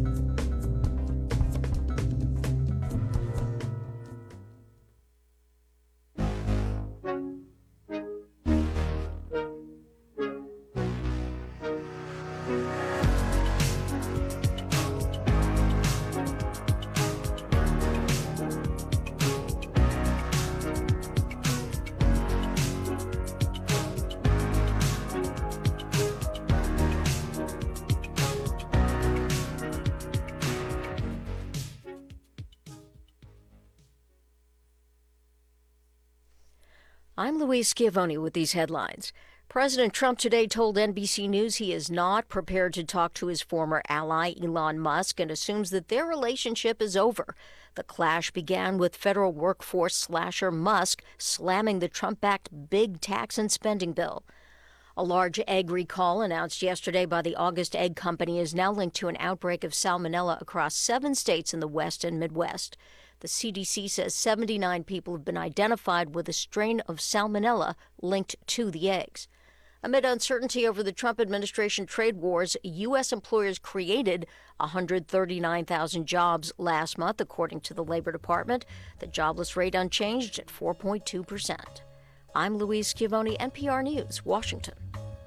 I'm Louise Schiavone with these headlines. President Trump today told NBC News he is not prepared to talk to his former ally Elon Musk and assumes that their relationship is over. The clash began with federal workforce slasher Musk slamming the Trump-backed big tax and spending bill. A large egg recall announced yesterday by the August Egg Company is now linked to an outbreak of salmonella across 7 states in the West and Midwest. The CDC says 79 people have been identified with a strain of salmonella linked to the eggs. Amid uncertainty over the Trump administration trade wars, U.S. employers created 139,000 jobs last month, according to the Labor Department. The jobless rate unchanged at 4.2%. I'm Louise Schiavone, NPR News, Washington.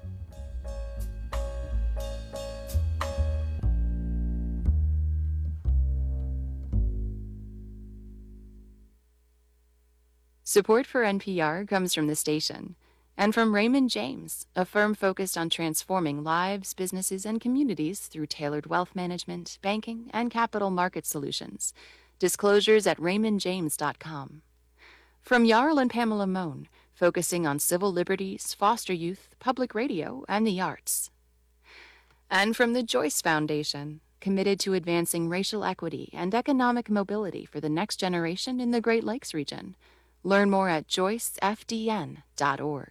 Support for NPR comes from the station and from Raymond James, a firm focused on transforming lives, businesses, and communities through tailored wealth management, banking, and capital market solutions. Disclosures at raymondjames.com. From Jarl and Pamela Mohn, focusing on civil liberties, foster youth, public radio, and the arts. And from the Joyce Foundation, committed to advancing racial equity and economic mobility for the next generation in the Great Lakes region. Learn more at joycefdn.org.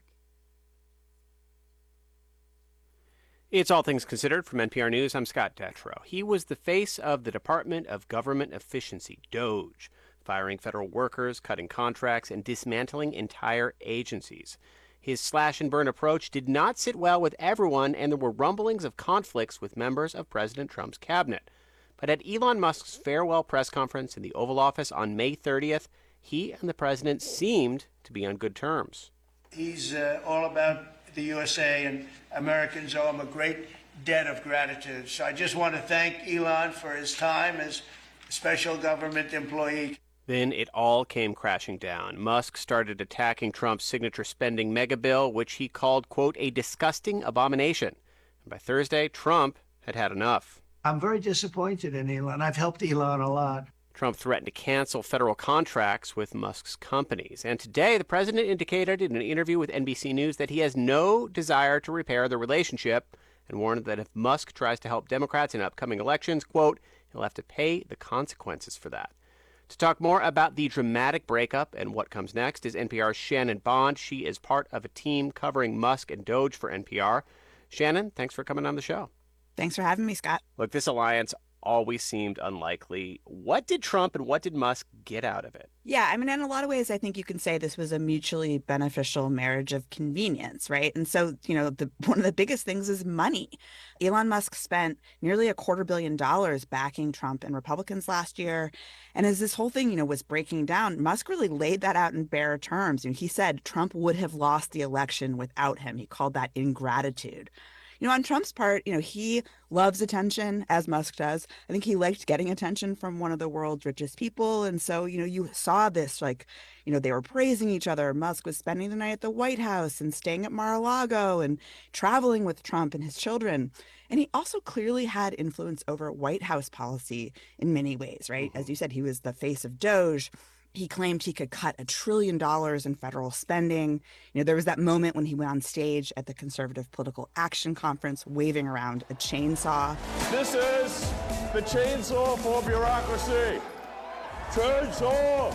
It's All Things Considered from NPR News. I'm Scott Detrow. He was the face of the Department of Government Efficiency, DOGE, firing federal workers, cutting contracts, and dismantling entire agencies. His slash-and-burn approach did not sit well with everyone, and there were rumblings of conflicts with members of President Trump's cabinet. But at Elon Musk's farewell press conference in the Oval Office on May 30th, he and the president seemed to be on good terms. He's all about the USA, and Americans owe him a great debt of gratitude. So I just want to thank Elon for his time as a special government employee. Then it all came crashing down. Musk started attacking Trump's signature spending mega bill, which he called, quote, a disgusting abomination. And by Thursday, Trump had had enough. I'm very disappointed in Elon. I've helped Elon a lot. Trump threatened to cancel federal contracts with Musk's companies. And today, the president indicated in an interview with NBC News that he has no desire to repair the relationship and warned that if Musk tries to help Democrats in upcoming elections, quote, he'll have to pay the consequences for that. To talk more about the dramatic breakup and what comes next is NPR's Shannon Bond. She is part of a team covering Musk and Doge for NPR. Shannon, thanks for coming on the show. Thanks for having me, Scott. Look, this alliance always seemed unlikely. What did Trump and what did Musk get out of it? Yeah, I mean, in a lot of ways, I think you can say this was a mutually beneficial marriage of convenience, right? And so, one of the biggest things is money. Elon Musk spent nearly $250 million backing Trump and Republicans last year. And as this whole thing, was breaking down, Musk really laid that out in bare terms. He said Trump would have lost the election without him. He called that ingratitude. On Trump's part, he loves attention, as Musk does. I think he liked getting attention from one of the world's richest people. And so, you saw this, they were praising each other. Musk was spending the night at the White House and staying at Mar-a-Lago and traveling with Trump and his children. And he also clearly had influence over White House policy in many ways, right? As you said, he was the face of Doge. He claimed he could cut $1 trillion in federal spending. There was that moment when he went on stage at the Conservative Political Action Conference waving around a chainsaw. This is the chainsaw for bureaucracy. Chainsaw!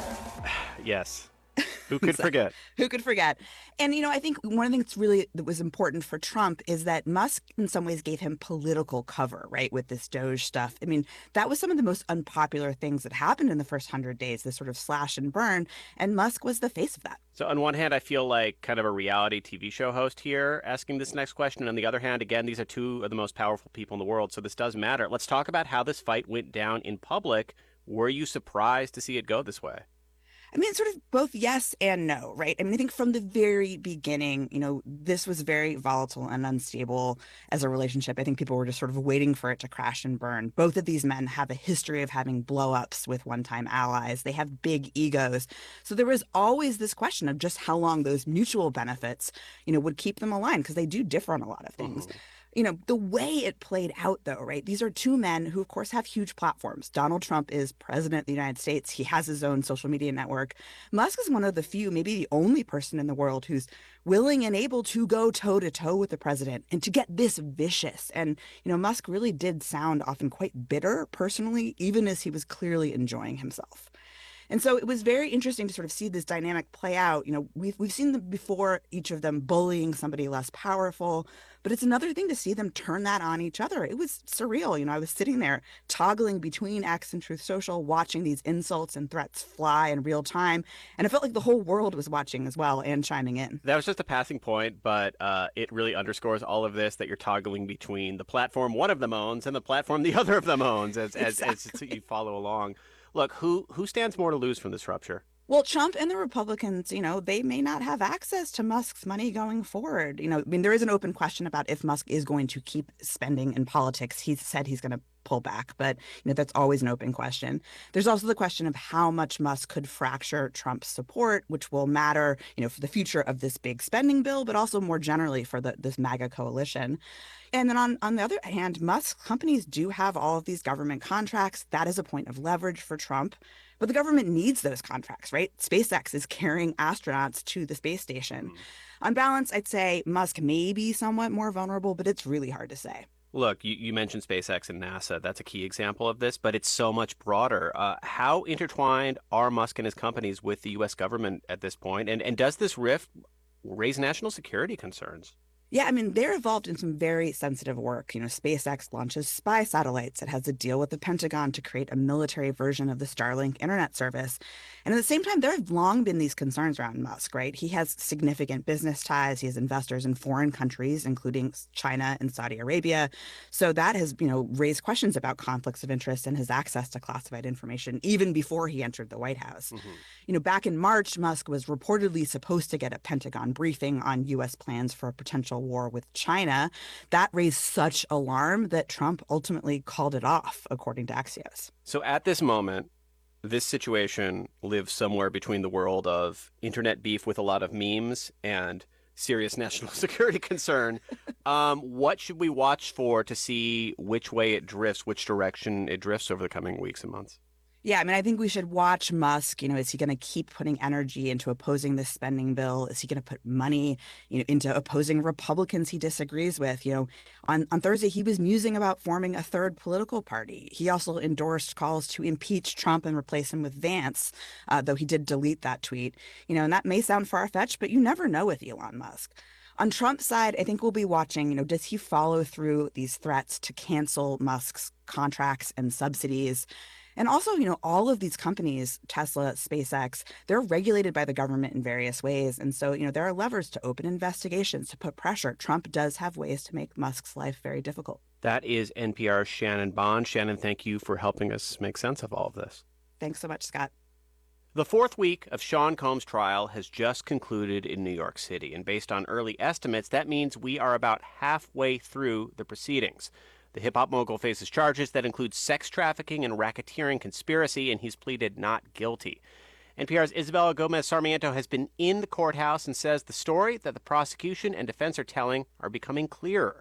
Yes. Who could forget? Who could forget? And, I think one of the things that was important for Trump is that Musk in some ways gave him political cover, right, with this Doge stuff. I mean, that was some of the most unpopular things that happened in the first 100 days, this sort of slash and burn. And Musk was the face of that. So on one hand, I feel like kind of a reality TV show host here asking this next question. On the other hand, again, these are two of the most powerful people in the world. So this does matter. Let's talk about how this fight went down in public. Were you surprised to see it go this way? I mean, sort of both yes and no, right? I mean, I think from the very beginning, this was very volatile and unstable as a relationship. I think people were just sort of waiting for it to crash and burn. Both of these men have a history of having blow-ups with one-time allies. They have big egos. So there was always this question of just how long those mutual benefits, would keep them aligned, because they do differ on a lot of things. Mm-hmm. The way it played out, though, right? These are two men who, of course, have huge platforms. Donald Trump is president of the United States. He has his own social media network. Musk is one of the few, maybe the only person in the world who's willing and able to go toe-to-toe with the president and to get this vicious. And, Musk really did sound often quite bitter personally, even as he was clearly enjoying himself. And so it was very interesting to sort of see this dynamic play out. We've seen them before, each of them bullying somebody less powerful, but it's another thing to see them turn that on each other. It was surreal. I was sitting there toggling between X and Truth Social, watching these insults and threats fly in real time. And it felt like the whole world was watching as well and chiming in. That was just a passing point, but it really underscores all of this, that you're toggling between the platform one of them owns and the platform the other of them owns as you follow along. Look, who stands more to lose from this rupture? Well, Trump and the Republicans, they may not have access to Musk's money going forward. There is an open question about if Musk is going to keep spending in politics. He said he's going to pull back, but that's always an open question. There's also the question of how much Musk could fracture Trump's support, which will matter, for the future of this big spending bill, but also more generally for this MAGA coalition. And then on the other hand, Musk companies do have all of these government contracts. That is a point of leverage for Trump. But the government needs those contracts, right? SpaceX is carrying astronauts to the space station. On balance, I'd say Musk may be somewhat more vulnerable, but it's really hard to say. Look, you mentioned SpaceX and NASA. That's a key example of this, but it's so much broader. How intertwined are Musk and his companies with the U.S. government at this point? And does this rift raise national security concerns? Yeah, they're involved in some very sensitive work. SpaceX launches spy satellites. It has a deal with the Pentagon to create a military version of the Starlink internet service. And at the same time, there have long been these concerns around Musk, right? He has significant business ties. He has investors in foreign countries, including China and Saudi Arabia. So that has, raised questions about conflicts of interest and his access to classified information, even before he entered the White House. Mm-hmm. Back in March, Musk was reportedly supposed to get a Pentagon briefing on U.S. plans for a potential war with China. That raised such alarm that Trump ultimately called it off, according to Axios. So at this moment, this situation lives somewhere between the world of internet beef with a lot of memes and serious national security concern. What should we watch for to see which way it drifts, which direction it drifts over the coming weeks and months? Yeah, I think we should watch Musk. Is he going to keep putting energy into opposing this spending bill? Is he going to put money, into opposing Republicans he disagrees with? On Thursday, he was musing about forming a third political party. He also endorsed calls to impeach Trump and replace him with Vance, though he did delete that tweet. And that may sound far-fetched, but you never know with Elon Musk. On Trump's side, I think we'll be watching, does he follow through these threats to cancel Musk's contracts and subsidies? And also, all of these companies, Tesla, SpaceX, they're regulated by the government in various ways. And so, there are levers to open investigations, to put pressure. Trump does have ways to make Musk's life very difficult. That is NPR's Shannon Bond. Shannon, thank you for helping us make sense of all of this. Thanks so much, Scott. The fourth week of Sean Combs' trial has just concluded in New York City. And based on early estimates, that means we are about halfway through the proceedings. The hip-hop mogul faces charges that include sex trafficking and racketeering conspiracy, and he's pleaded not guilty. NPR's Isabella Gomez Sarmiento has been in the courthouse and says the story that the prosecution and defense are telling are becoming clearer.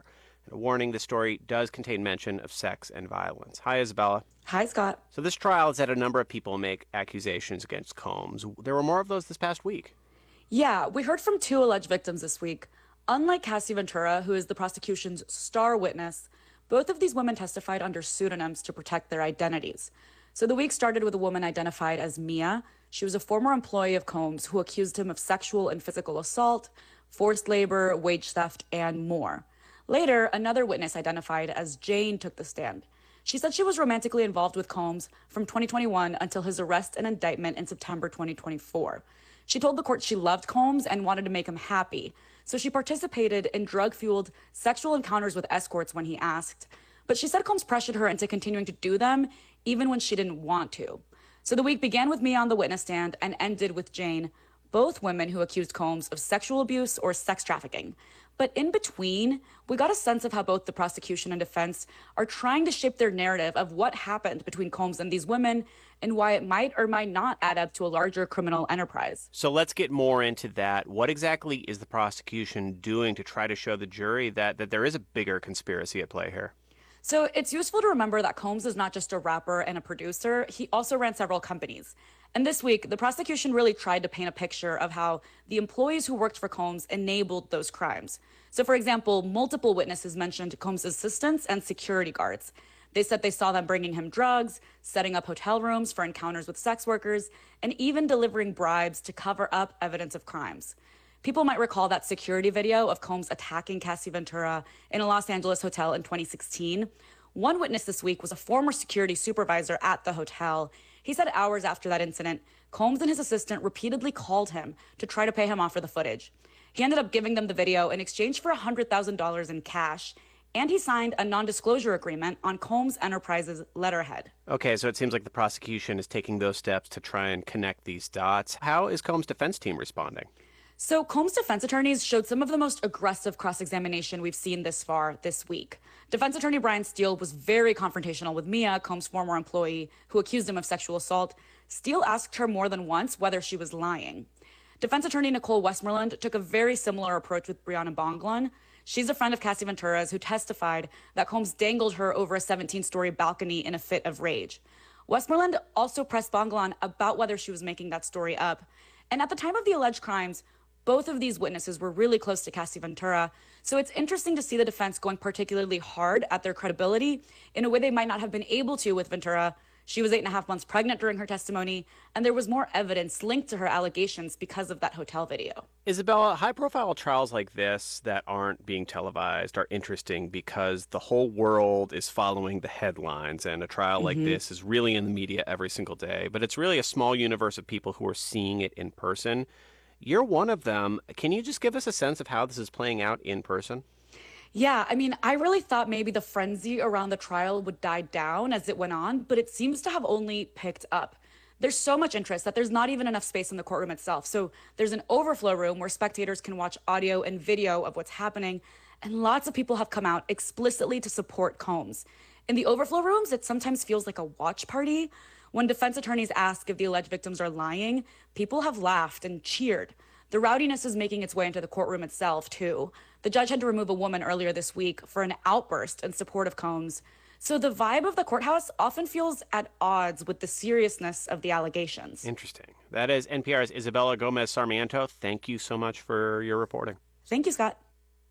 A warning, the story does contain mention of sex and violence. Hi, Isabella. Hi, Scott. So this trial has had a number of people make accusations against Combs. There were more of those this past week. Yeah, we heard from 2 alleged victims this week. Unlike Cassie Ventura, who is the prosecution's star witness, both of these women testified under pseudonyms to protect their identities. So the week started with a woman identified as Mia. She was a former employee of Combs who accused him of sexual and physical assault, forced labor, wage theft, and more. Later, another witness identified as Jane took the stand. She said she was romantically involved with Combs from 2021 until his arrest and indictment in September 2024. She told the court she loved Combs and wanted to make him happy, so she participated in drug-fueled sexual encounters with escorts when he asked. But she said Combs pressured her into continuing to do them, even when she didn't want to. So the week began with Mia on the witness stand and ended with Jane, both women who accused Combs of sexual abuse or sex trafficking. But in between, we got a sense of how both the prosecution and defense are trying to shape their narrative of what happened between Combs and these women and why it might or might not add up to a larger criminal enterprise. So let's get more into that. What exactly is the prosecution doing to try to show the jury that there is a bigger conspiracy at play here? So it's useful to remember that Combs is not just a rapper and a producer. He also ran several companies. And this week, the prosecution really tried to paint a picture of how the employees who worked for Combs enabled those crimes. So, for example, multiple witnesses mentioned Combs' assistants and security guards. They said they saw them bringing him drugs, setting up hotel rooms for encounters with sex workers, and even delivering bribes to cover up evidence of crimes. People might recall that security video of Combs attacking Cassie Ventura in a Los Angeles hotel in 2016. One witness this week was a former security supervisor at the hotel. He said hours after that incident, Combs and his assistant repeatedly called him to try to pay him off for the footage. He ended up giving them the video in exchange for $100,000 in cash, and he signed a non-disclosure agreement on Combs Enterprises letterhead. Okay, so it seems like the prosecution is taking those steps to try and connect these dots. How is Combs' defense team responding? So Combs' defense attorneys showed some of the most aggressive cross-examination we've seen this far this week. Defense attorney Brian Steele was very confrontational with Mia, Combs' former employee, who accused him of sexual assault. Steele asked her more than once whether she was lying. Defense attorney Nicole Westmoreland took a very similar approach with Brianna Bonglin. She's a friend of Cassie Ventura's who testified that Combs dangled her over a 17-story balcony in a fit of rage. Westmoreland also pressed Bonglin about whether she was making that story up. And at the time of the alleged crimes, both of these witnesses were really close to Cassie Ventura, so it's interesting to see the defense going particularly hard at their credibility in a way they might not have been able to with Ventura. She was 8.5 months pregnant during her testimony, and there was more evidence linked to her allegations because of that hotel video. Isabella, high-profile trials like this that aren't being televised are interesting because the whole world is following the headlines, and a trial like this is really in the media every single day, but it's really a small universe of people who are seeing it in person. You're one of them. Can you just give us a sense of how this is playing out in person? Yeah, I mean, I really thought maybe the frenzy around the trial would die down as it went on, but it seems to have only picked up. There's so much interest that there's not even enough space in the courtroom itself. So there's an overflow room where spectators can watch audio and video of what's happening, and lots of people have come out explicitly to support Combs. In the overflow rooms, it sometimes feels like a watch party. When defense attorneys ask if the alleged victims are lying, people have laughed and cheered. The rowdiness is making its way into the courtroom itself, too. The judge had to remove a woman earlier this week for an outburst in support of Combs. So the vibe of the courthouse often feels at odds with the seriousness of the allegations. Interesting. That is NPR's Isabella Gomez Sarmiento. Thank you so much for your reporting. Thank you, Scott.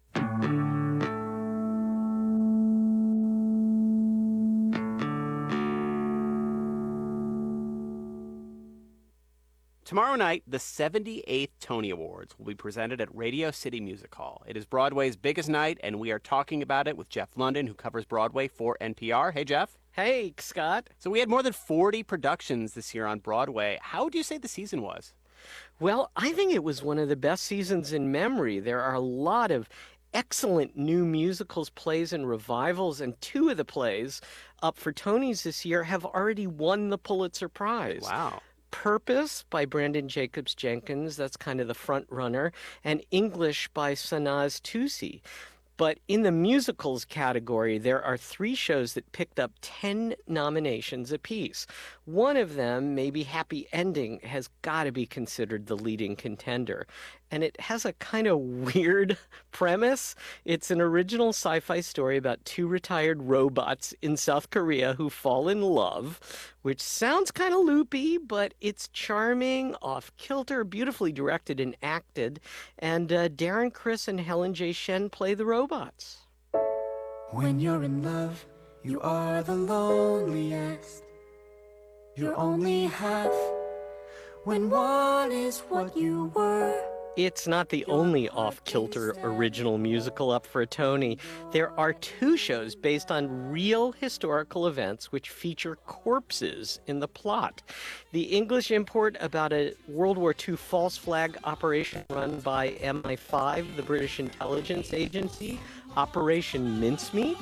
Tomorrow night, the 78th Tony Awards will be presented at Radio City Music Hall. It is Broadway's biggest night, and we are talking about it with Jeff London, who covers Broadway for NPR. Hey, Jeff. Hey, Scott. So we had more than 40 productions this year on Broadway. How would you say the season was? Well, I think it was one of the best seasons in memory. There are a lot of excellent new musicals, plays, and revivals, and 2 of the plays up for Tonys this year have already won the Pulitzer Prize. Wow. Purpose by Brandon Jacobs Jenkins, that's kind of the front runner, and English by Sanaz Tusi. But in the musicals category, there are 3 shows that picked up 10 nominations apiece. One of them, maybe Happy Ending, has got to be considered the leading contender. and it has a kind of weird premise. It's an original sci-fi story about two retired robots in South Korea who fall in love, which sounds kind of loopy, but it's charming, off-kilter, beautifully directed and acted, and Darren Criss and Helen J. Shen play the robots. When you're in love, you are the loneliest. You're only half when one is what you were. It's not the only off-kilter original musical up for a Tony. There are two shows based on real historical events which feature corpses in the plot. The English import about a World War II false flag operation run by MI5, the British intelligence agency, Operation Mincemeat,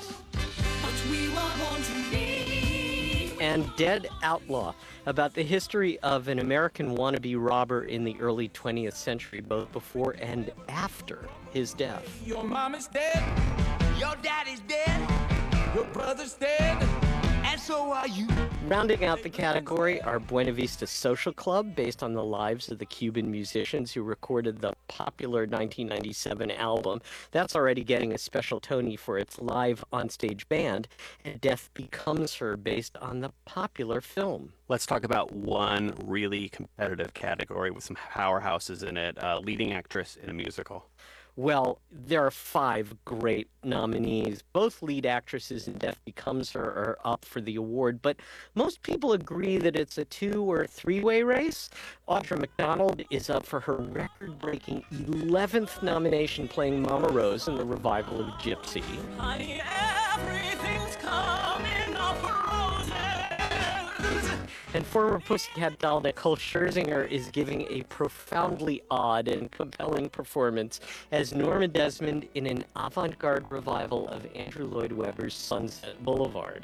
and Dead Outlaw, about the history of an American wannabe robber in the early 20th century, both before and after his death. Your mom is dead, your dad is dead, your brother's dead, and so are you. Rounding out the category are Buena Vista Social Club, based on the lives of the Cuban musicians who recorded the popular 1997 album. That's already getting a special Tony for its live onstage band. And Death Becomes Her, based on the popular film. Let's talk about one really competitive category with some powerhouses in it, leading actress in a musical. Well, there are 5 great nominees. Both lead actresses in Death Becomes Her are up for the award, but most people agree that it's a 2- or 3-way race. Audra McDonald is up for her record-breaking 11th nomination playing Mama Rose in the revival of Gypsy. Honey, everything's coming off roses. And former Pussycat doll Nicole Scherzinger is giving a profoundly odd and compelling performance as Norma Desmond in an avant-garde revival of Andrew Lloyd Webber's Sunset Boulevard.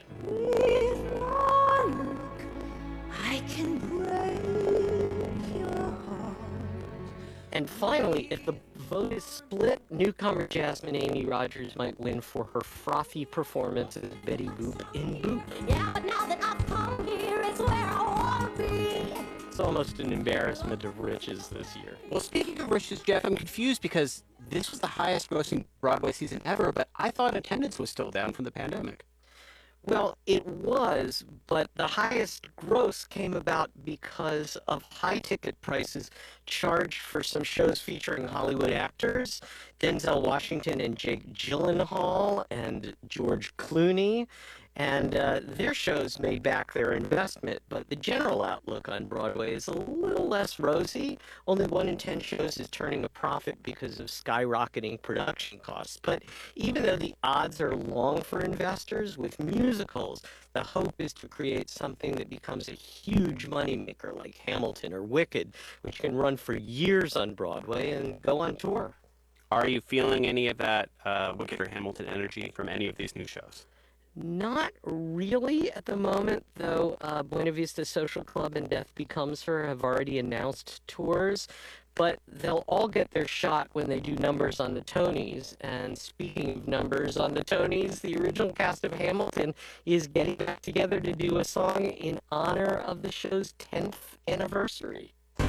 I can break your heart. And finally, if the vote is split, newcomer Jasmine Amy Rogers might win for her frothy performance as Betty Boop in Boop. Yeah, but now that I've come here, it's where I want to be. It's almost an embarrassment of riches this year. Well, speaking of riches, Jeff, I'm confused because this was the highest grossing Broadway season ever, but I thought attendance was still down from the pandemic. Well, it was, but the highest gross came about because of high ticket prices charged for some shows featuring Hollywood actors, Denzel Washington and Jake Gyllenhaal and George Clooney, and their shows made back their investment, but the general outlook on Broadway is a little less rosy. Only 1 in 10 shows is turning a profit because of skyrocketing production costs. But even though the odds are long for investors, with musicals, the hope is to create something that becomes a huge moneymaker like Hamilton or Wicked, which can run for years on Broadway and go on tour. Are you feeling any of that Wicked or Hamilton energy from any of these new shows? Not really at the moment, though. Buena Vista Social Club and Death Becomes Her have already announced tours, but they'll all get their shot when they do numbers on the Tonys. And speaking of numbers on the Tonys, the original cast of Hamilton is getting back together to do a song in honor of the show's 10th anniversary. I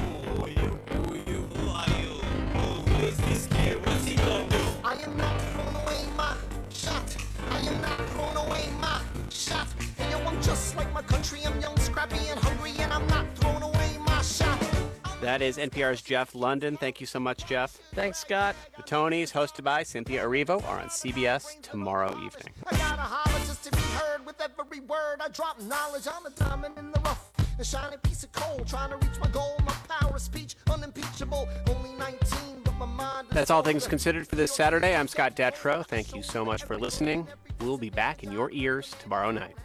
am not throwing away my shot. I am not throwing away my shot. Hey, yo, I'm just like my country. I'm young, scrappy, and hungry, and I'm not throwing away my shot. That is NPR's Jeff London. Thank you so much, Jeff. Thanks, Scott. The Tonys, hosted by Cynthia Erivo, are on CBS tomorrow evening. I gotta holler just to be heard with every word. I drop knowledge. I'm a diamond in the rough. A shining piece of coal, trying to reach my goal. My power of speech, unimpeachable. Only 19, but my mind is... That's all things considered for this Saturday. I'm Scott Detrow. Thank you so much for listening. We'll be back in your ears tomorrow night.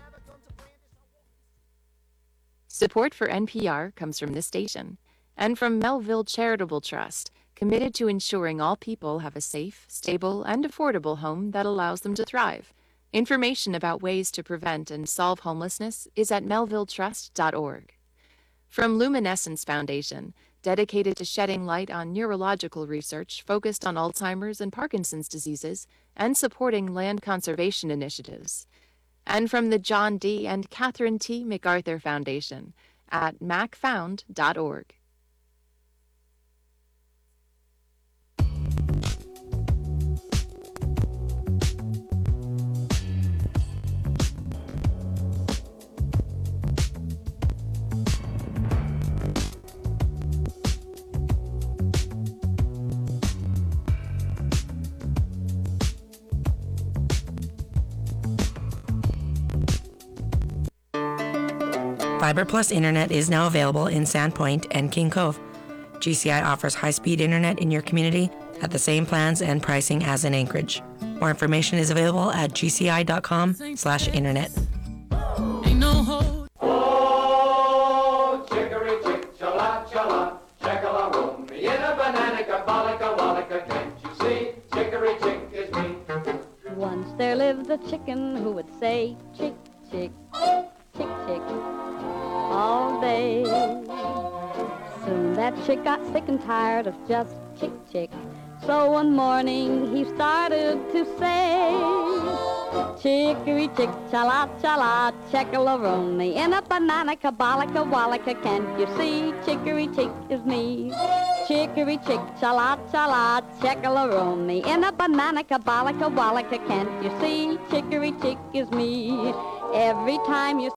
Support for NPR comes from this station and from Melville Charitable Trust, committed to ensuring all people have a safe, stable, and affordable home that allows them to thrive. Information about ways to prevent and solve homelessness is at melvilletrust.org. From Luminescence Foundation, dedicated to shedding light on neurological research focused on Alzheimer's and Parkinson's diseases and supporting land conservation initiatives. And from the John D. and Catherine T. MacArthur Foundation at macfound.org. Fiber Plus internet is now available in Sandpoint and King Cove. GCI offers high-speed internet in your community at the same plans and pricing as in Anchorage. More information is available at gci.com/internet. Oh, chicory chick, chala chala, checkala room me in a bananica, balika walika, can't you see? Chicory chick is me. Once there lived a chicken who would say chick chick, chick chick, all day. Soon that chick got sick and tired of just chick chick. So one morning he started to say, chicory chick, chala chala, check-a-la-room-me in a banana, kabalika wallika, can't you see? Chicory chick is me. Chicory chick, chala chala, check-a-la-room-me in a banana, kabalika wallika, can't you see? Chicory chick is me. Every time you